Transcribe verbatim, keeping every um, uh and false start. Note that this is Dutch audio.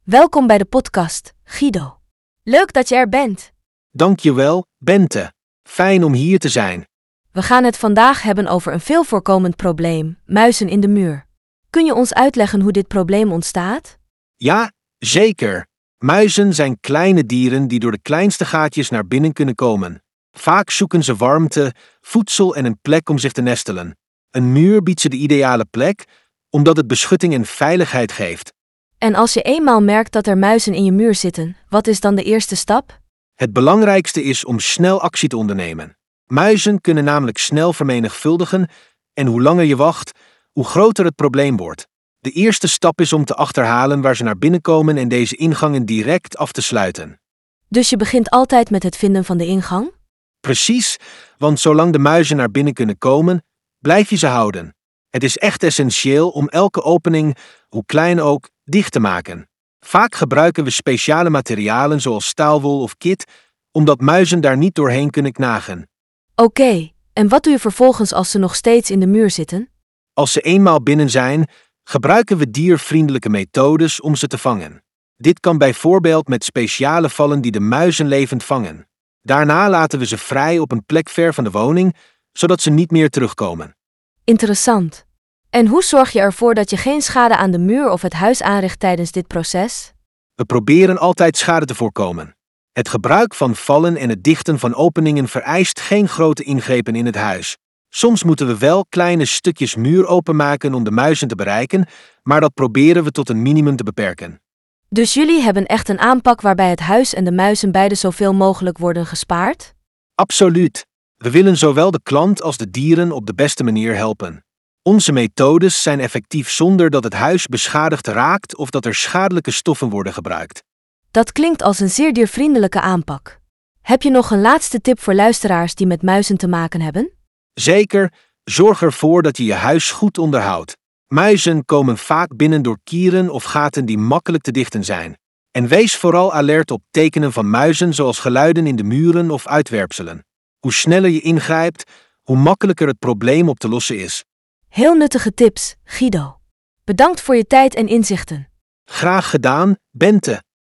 Welkom bij de podcast, Guido. Leuk dat je er bent. Dankjewel, Bente. Fijn om hier te zijn. We gaan het vandaag hebben over een veel voorkomend probleem, muizen in de muur. Kun je ons uitleggen hoe dit probleem ontstaat? Ja, zeker. Muizen zijn kleine dieren die door de kleinste gaatjes naar binnen kunnen komen. Vaak zoeken ze warmte, voedsel en een plek om zich te nestelen. Een muur biedt ze de ideale plek, omdat het beschutting en veiligheid geeft. En als je eenmaal merkt dat er muizen in je muur zitten, wat is dan de eerste stap? Het belangrijkste is om snel actie te ondernemen. Muizen kunnen namelijk snel vermenigvuldigen en hoe langer je wacht, hoe groter het probleem wordt. De eerste stap is om te achterhalen waar ze naar binnen komen en deze ingangen direct af te sluiten. Dus je begint altijd met het vinden van de ingang? Precies, want zolang de muizen naar binnen kunnen komen, blijf je ze houden. Het is echt essentieel om elke opening, hoe klein ook, dicht te maken. Vaak gebruiken we speciale materialen zoals staalwol of kit, omdat muizen daar niet doorheen kunnen knagen. Oké, okay, en wat doe je vervolgens als ze nog steeds in de muur zitten? Als ze eenmaal binnen zijn, gebruiken we diervriendelijke methodes om ze te vangen. Dit kan bijvoorbeeld met speciale vallen die de muizen levend vangen. Daarna laten we ze vrij op een plek ver van de woning, zodat ze niet meer terugkomen. Interessant. En hoe zorg je ervoor dat je geen schade aan de muur of het huis aanricht tijdens dit proces? We proberen altijd schade te voorkomen. Het gebruik van vallen en het dichten van openingen vereist geen grote ingrepen in het huis. Soms moeten we wel kleine stukjes muur openmaken om de muizen te bereiken, maar dat proberen we tot een minimum te beperken. Dus jullie hebben echt een aanpak waarbij het huis en de muizen beide zoveel mogelijk worden gespaard? Absoluut. We willen zowel de klant als de dieren op de beste manier helpen. Onze methodes zijn effectief zonder dat het huis beschadigd raakt of dat er schadelijke stoffen worden gebruikt. Dat klinkt als een zeer diervriendelijke aanpak. Heb je nog een laatste tip voor luisteraars die met muizen te maken hebben? Zeker, zorg ervoor dat je je huis goed onderhoudt. Muizen komen vaak binnen door kieren of gaten die makkelijk te dichten zijn. En wees vooral alert op tekenen van muizen zoals geluiden in de muren of uitwerpselen. Hoe sneller je ingrijpt, hoe makkelijker het probleem op te lossen is. Heel nuttige tips, Guido. Bedankt voor je tijd en inzichten. Graag gedaan, Bente.